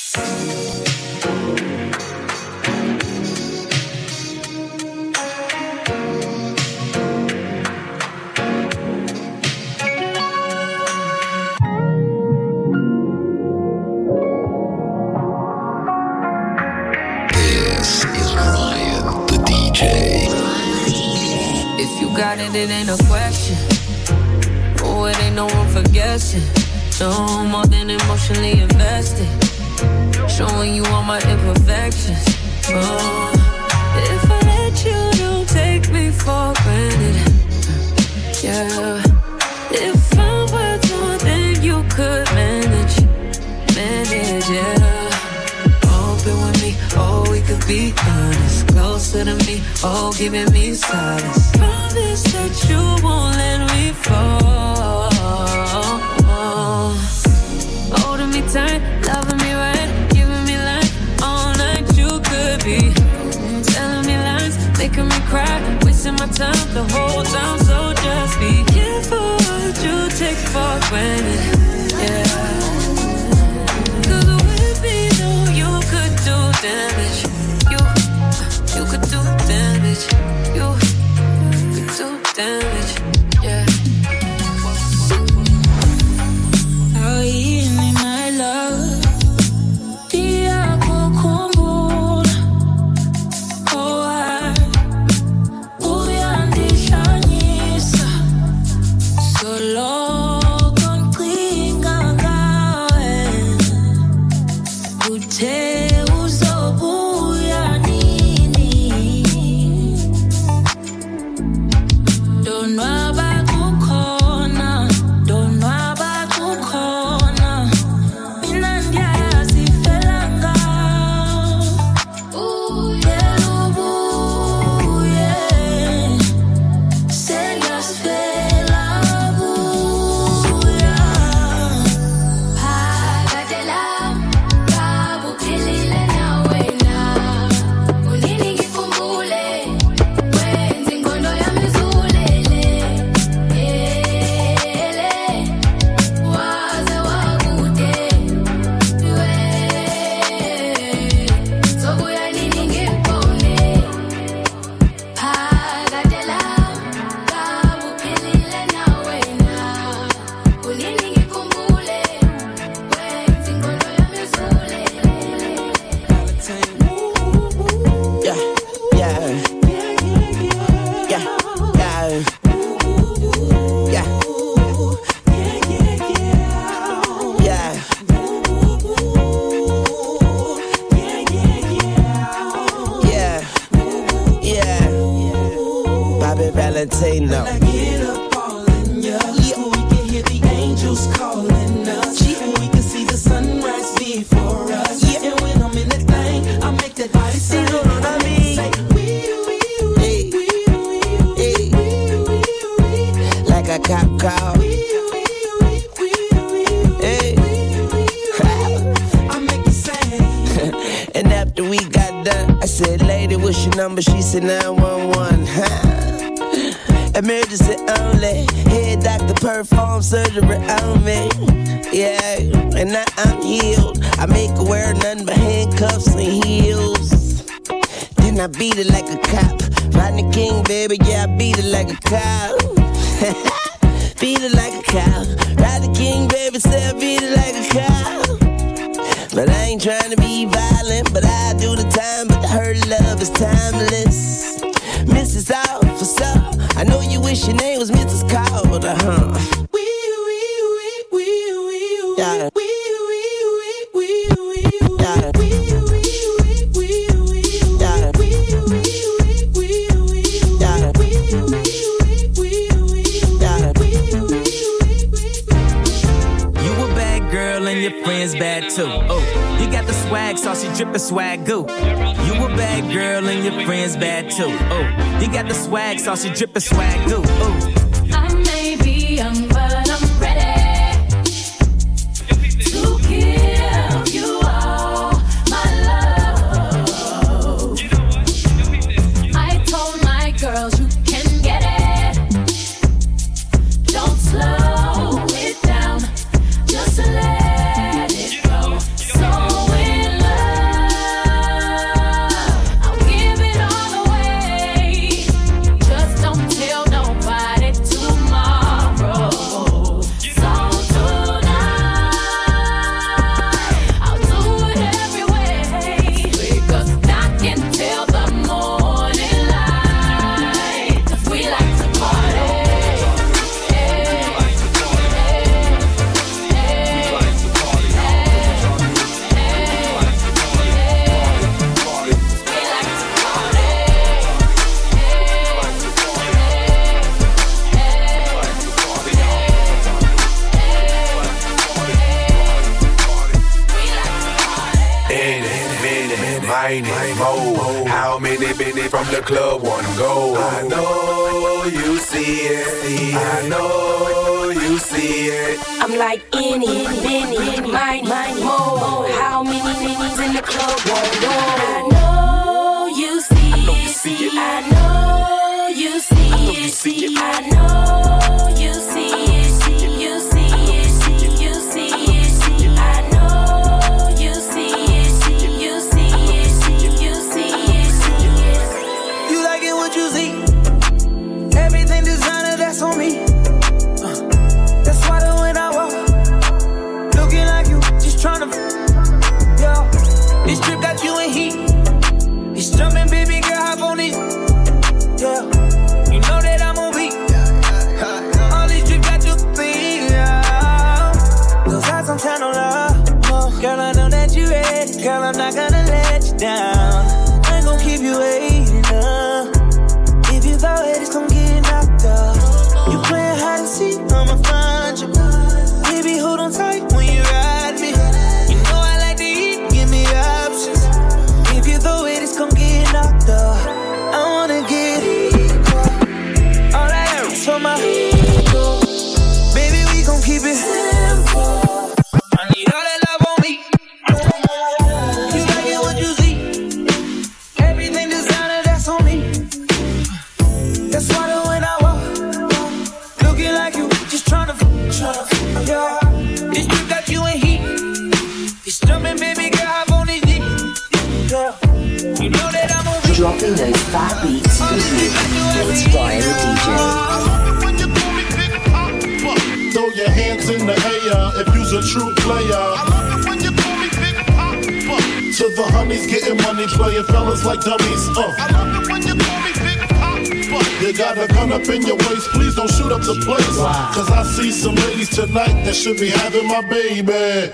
It ain't a question. Oh, it ain't no room for guessing. No more than emotionally invested. Showing you all my imperfections. Oh, if I let you, don't take me for granted. Yeah. If I'm worth more than you could manage, yeah. Open with me, oh, we could be honest. Closer to me, oh, giving me silence. Promise that you won't let me fall. Holding me tight, loving me right, giving me life all night. You could be telling me lies, making me cry, wasting my time the whole time. So just be careful what you take for granted. Yeah. Damage, you could do damage, you could do damage, yeah. Awini my love, dia kukumbula, oh uyandishanyisa, solo konqinga ngawe, kuthe Valentino. When I get up all in ya, yeah. We can hear the angels calling us, yeah. And we can see the sunrise before us, yeah. And when I'm in that thing, I make that body say, you know what I mean? Say, like a cop call. I make it sing. And after we got done, I said, lady, what's your number? She said 911. Emergency only. Head doctor perform surgery on me. Yeah, and now I'm healed. I make her wear nothing but handcuffs and heels. Then I beat it like a cop. Rodney King, baby, yeah, I beat it like a cop. Beat it like a cop. Rodney King, baby, say I beat it like a cop. But I ain't trying to be violent, but I do the time. But her love is timeless. Mrs. Officer, I know you wish your name was Mrs. Calder, huh? Yeah. And your friends bad too. Oh, you got the swag, saucy drippin' swag goo. You a bad girl and your friends bad too. Oh, you got the swag, saucy drippin' swag goo. Oh, I may be young, but I'm ready to give you all my love. I told my girls you can get it. Don't slow it down, just let it go. So in mine, mo. How many from the club wanna go? I know you see it. I know you see it. I'm like any, mine, mo. How many in the club wanna go? I know you see it. I know you see it. I know you see it. You see it. You see it. I know you see it. You see it. You see it. You like it what you see. Everything designer, that's on me. That's why when I walk, looking like you, just tryna. Yeah, this trip got you in heat. It's jumping, baby girl, hop on it. Yeah, you know that I'm on beat. All these trips got you thinking. Those eyes I'm trying to love. Girl, I know that you ready. Girl, I'm not gonna let you down. I ain't gon' keep you waiting up. If you go ahead, it's gon' get knocked up. You playing hide and seek, I'ma find you. Baby, hold on tight when you ride me. You know I like to eat, give me options. If you throw it, it's gon' get knocked up. I wanna get equal. All I have is for my ego. Baby, we gon' keep it simple. I need all that love on me. You like it what you see. Everything designer, that's on me. That's why when I walk, looking like you, just tryna. Yeah, this trip got you in heat. It's jumping, baby girl, hop on this deep. Yeah, you know that I'm on beat. Dropping those fat beats for you. It's Ryan the DJ. When you call me Big Papa, throw your hands in the air if you's a true player. I love it when you call me Big Papa. To the honeys getting money, playing fellas like dummies. I love it when you call me Big Papa. You got a gun up in your waist, please don't shoot up the place. Cause I see some ladies tonight that should be having my baby.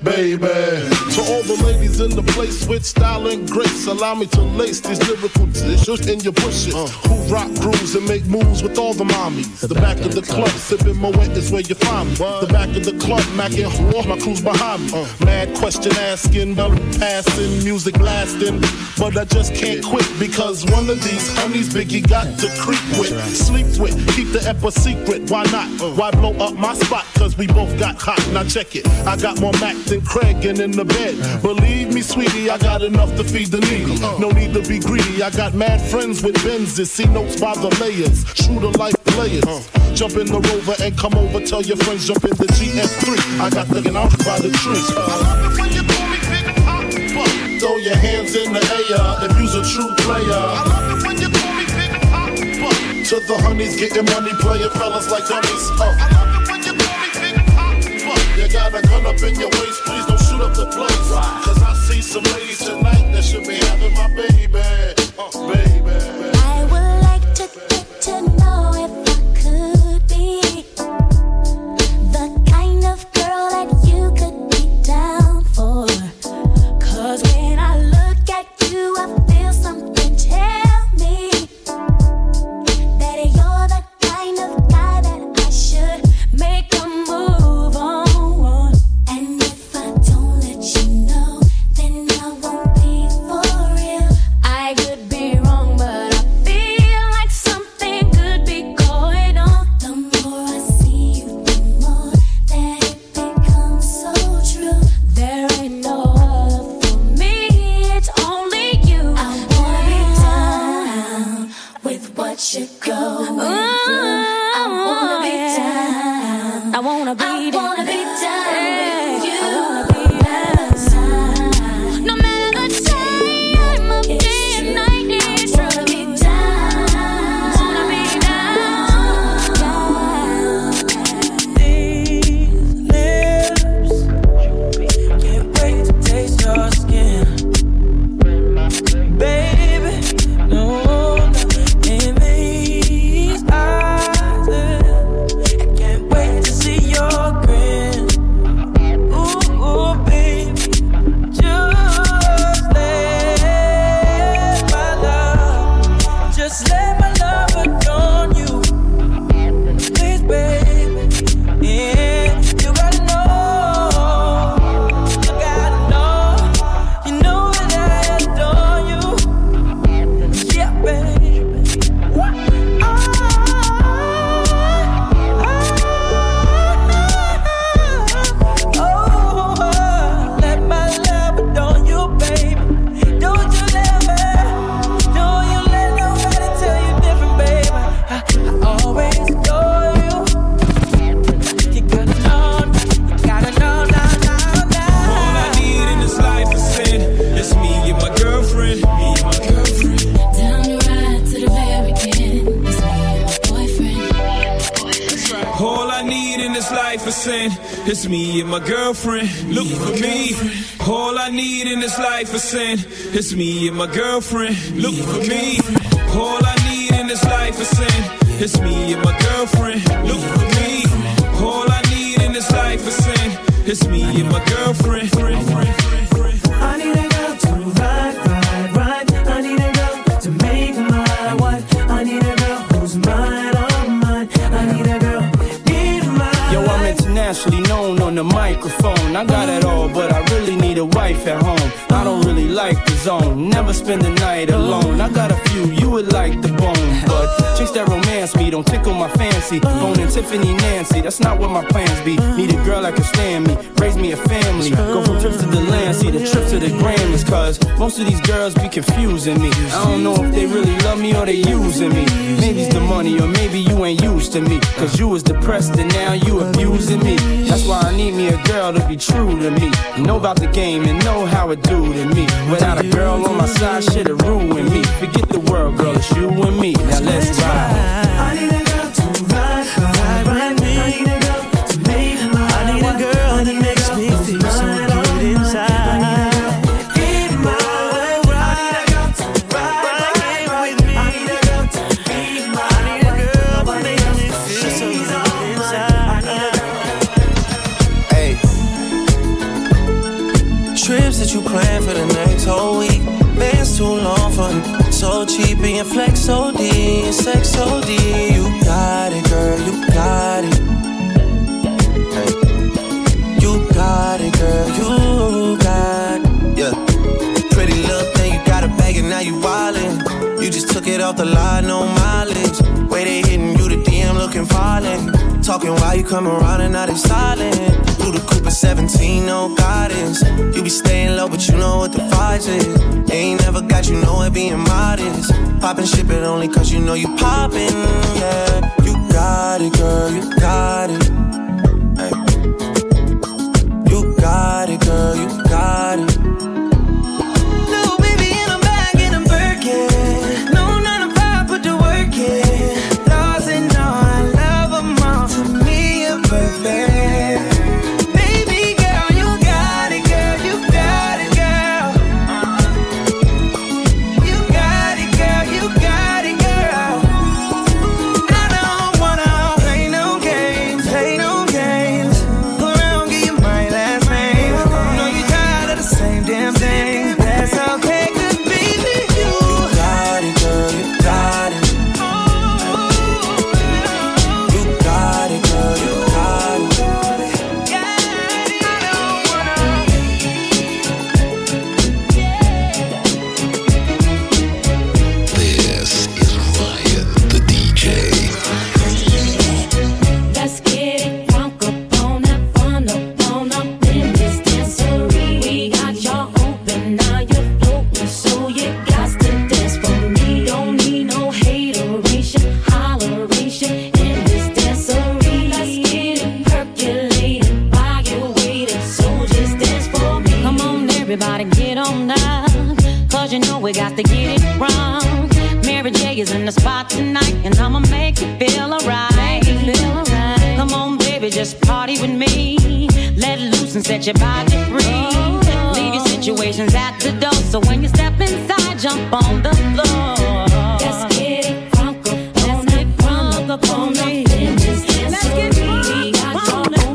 To all the ladies in the place with style and grace, allow me to lace these lyrical dishes in your bushes. Who rock grooves and make moves with all the mommies. The back of the club, sipping Moet is where you find me. The back of the club, macking all my crew's behind me. Mad question asking, bell passing, music blasting. But I just can't quit because one of these honeys Biggie got to creep with, sleep with, keep the ep a secret. Why not? Why blow up my spot? Cause we both got hot. Now check it. I got more Mac than Craig and in the bed. Believe me, sweetie, I got enough to feed the needy. No need to be greedy. I got mad friends with Benzes. See notes by the layers. True to life players. Jump in the Rover and come over. Tell your friends jump in the GS3. I got looking out by the trees. I love it when you call me Big Papa. Throw your hands in the air if you's a true player. I love it when you call me Big Papa. To the honeys getting money, playing fellas like dummies. I love it when you call me Big Papa. You got a gun up in your waist, please don't shoot up the place. Cause I see some ladies tonight that should be having my baby. Baby. I would like to get to know if I could be the kind of girl that you could be down for. Cause when I look at you, I feel something tell me that you're the kind of guy that I should make a move on. And if I It's me and my girlfriend. Look for me. All I need in this life is sin. It's me and my girlfriend. Look for me. All I need in this life is sin. It's me and my girlfriend. Look for me. All I need in this life is sin. It's me and my girlfriend. I need a girl to ride. I need a girl to make my wife. I need a girl who's mine, all mine. I need a girl, need mine. Yo, I'm internationally known on the microphone. I got it all, but I really need a wife at home. I don't really like the zone, never spend the night alone. I got a few you would like the bone, but chicks that romance me don't tickle my fancy. Boning Tiffany Nancy, that's not what my plans be. Need a girl that can stand me, raise me a family. Go from trips to the land, see the trips to the Grammys. Cause most of these girls be confusing me. I don't know if they really love me or they using me. Maybe it's the money or maybe you ain't used to me. Cause you was depressed and now you abusing me. That's why I need me a girl to be true to me. Know about the game and know how it do to me. Without a girl on my side, shit'll ruin me. Forget the world, girl, it's you and me. Now let's ride. I need a girl to ride me. I need a girl to make my wife. I need a girl that makes me feel so good inside. I need a girl in my life. I need a girl to ride with me. I need a girl to be my wife. I need a girl that makes me feel so good inside. Hey, trips that you plan for the next whole week. Bands too long for me. So cheap and your flex OD and sex OD. You got it, girl, you got it. Hey. You got it, girl, you got it. Yeah. Pretty little thing, you got a bag and now you wildin'. You just took it off the line, no mileage. Way they hitting you, the DM looking violent. Talking while you come around and now they silent. Through the Cooper 17, no guidance. You be staying low, but you know what the vibes is. Ain't never got you know it being modest. Poppin' shit, but only cause you know you poppin', yeah. You got it, girl, you got it. Hey. You got it, girl, you got it. Little baby in a bag in a Birkin. No 9 to 5, put the work in. Lost and all, I love them all. To me, you're perfect. Everybody get on up, cause you know we got to get it wrong. Mary J is in the spot tonight, and I'ma make you feel alright. Come on, baby, just party with me. Let loose and set your body free. Leave your situations at the door, so when you step inside, jump on the floor. Let's get it crunk up on me. Let's get drunk on it.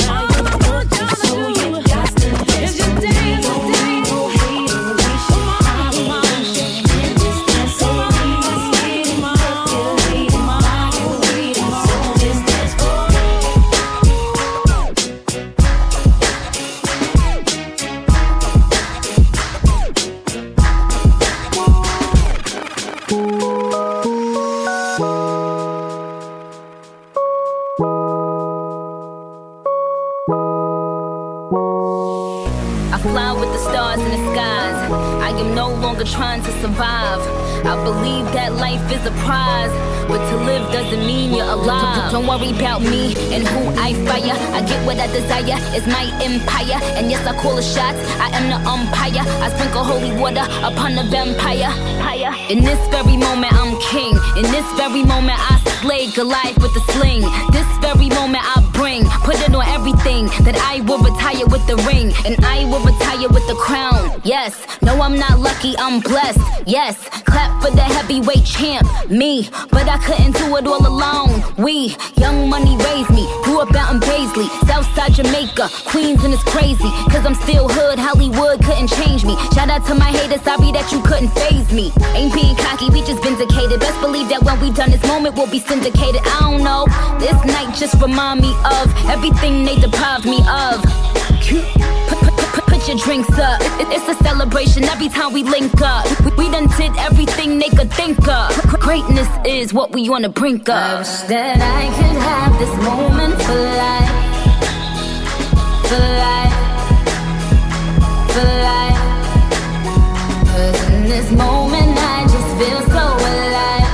Trying to survive. I believe that life is a prize, but to live doesn't mean you're alive. Don't worry about me and who I fire. I get what I desire, it's my empire. And yes, I call the shots, I am the umpire. I sprinkle holy water upon the vampire. In this very moment I'm king. In this very moment I slay Goliath with a sling. This very moment I bring. Put it on everything, that I will retire with the ring, and I will retire with the crown. Yes, no, I'm not lucky, I'm blessed. Yes, clap for the heavyweight champ, me. But I couldn't do it all alone. We, Young Money raised me, grew up out in Paisley, Southside Jamaica, Queens, and it's crazy, cause I'm still hood, Hollywood couldn't change me. Shout out to my haters, sorry that you couldn't faze me. Ain't being cocky, we just vindicated. Best believe that when we done this moment, we'll be syndicated. I don't know, this night just remind me of everything they deprived me of. Put your drinks up, it's a celebration every time we link up. We done did everything they could think of. Greatness is what we on the brink of. I wish that I could have this moment for life. For life. For life. Cause in this moment I just feel so alive.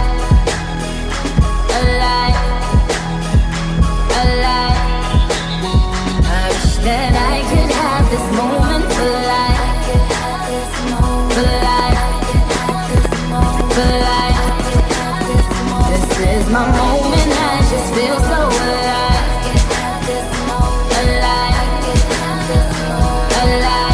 Alive. Alive. I wish that I could have this moment for life. For life. For life. This is my moment, I just feel so alive. Alive. Alive.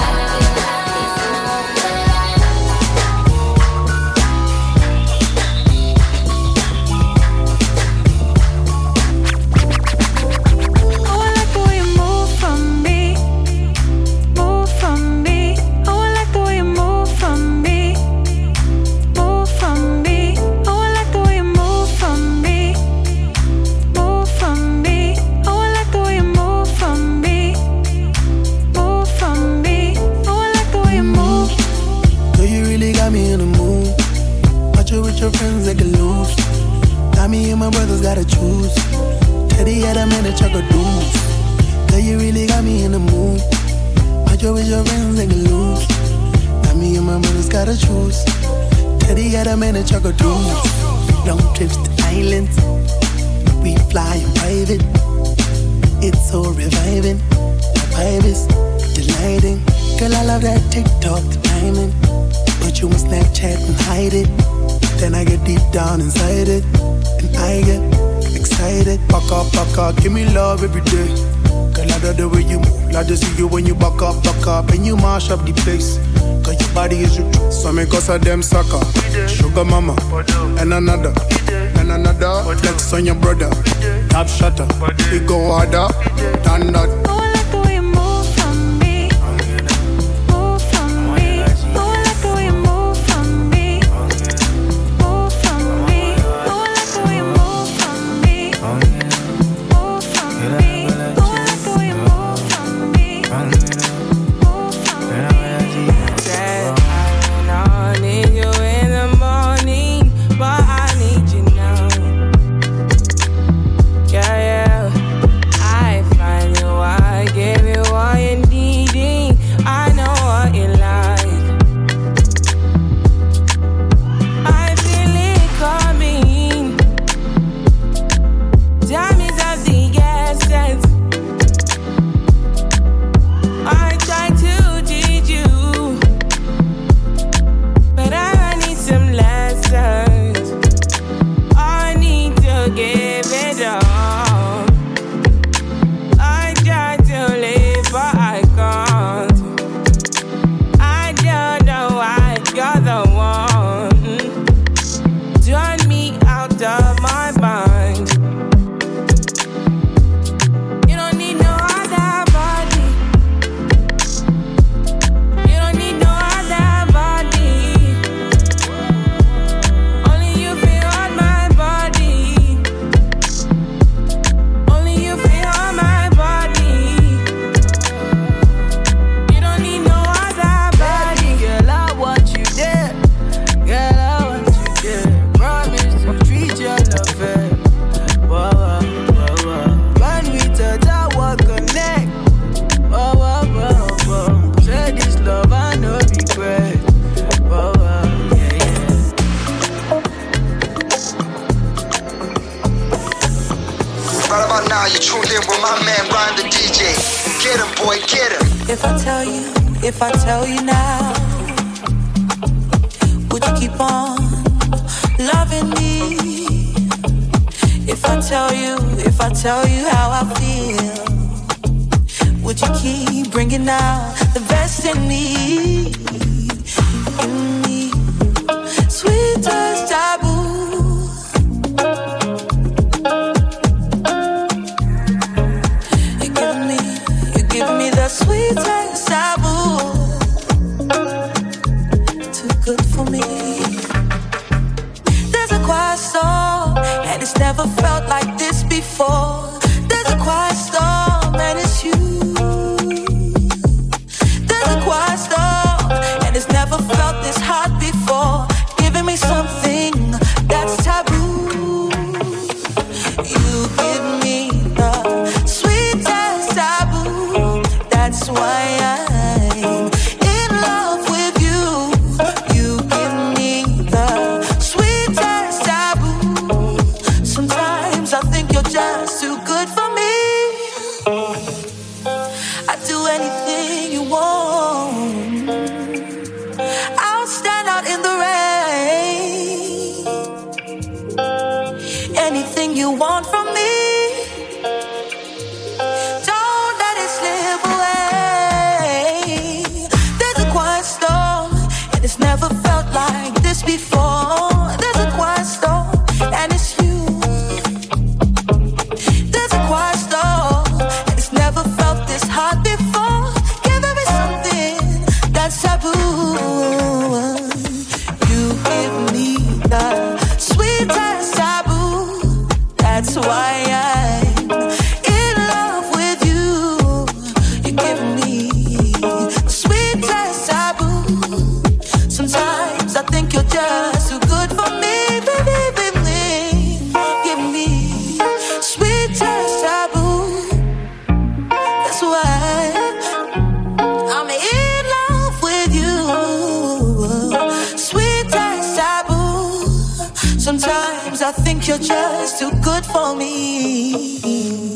Your friends they can lose. Now me and my brothers gotta choose. Teddy had a minute chuck a deuce. Girl, you really got me in the mood. But you with your friends they can lose. Now me and my brothers gotta choose. Teddy had a minute chuck a deuce. Long trips to islands, we fly in private. It's so reviving. The vibe is delighting. Girl, I love that TikTok, the timing. Put you on Snapchat and hide it. Then I get deep down inside it, and I get excited. Back up, give me love every day. Girl, I love the way you move, like to see you when you back up, and you mash up the place. Cause your body is your truth, so me cause of them sucker. Sugar mama, and another, flex on your brother. Top shutter, we go harder than that. If I tell you now, would you keep on loving me? If If I tell you how I feel, would you keep bringing out the best in me? In me, sweet as taboo. You're giving me the sweet as taboo. Too good for me. There's a quiet storm, and it's never felt like this before. There's a quiet storm, and it's you. There's a quiet storm, and it's never felt this hot before. Giving me something that's taboo. You give me the sweetest taboo. That's why I'm in love with you. You give me the sweetest taboo. Sometimes I think you're just too good for me. I'd do anything you want. I'll stand out in the rain. Anything you want from me, don't let it slip away. There's a quiet storm, and it's never felt like this before. There's a quiet storm, and it's you. There's a quiet storm, and it's never felt this hot before. Giving me something that's taboo. You give me the sweetest taboo. That's why I'm in love with you. You give me the sweetest taboo. Sometimes I think you're just too good for me, baby, baby. Give me sweetest taboo. That's why I'm in love with you. Sweetest taboo. Sometimes I think you're just too good for me.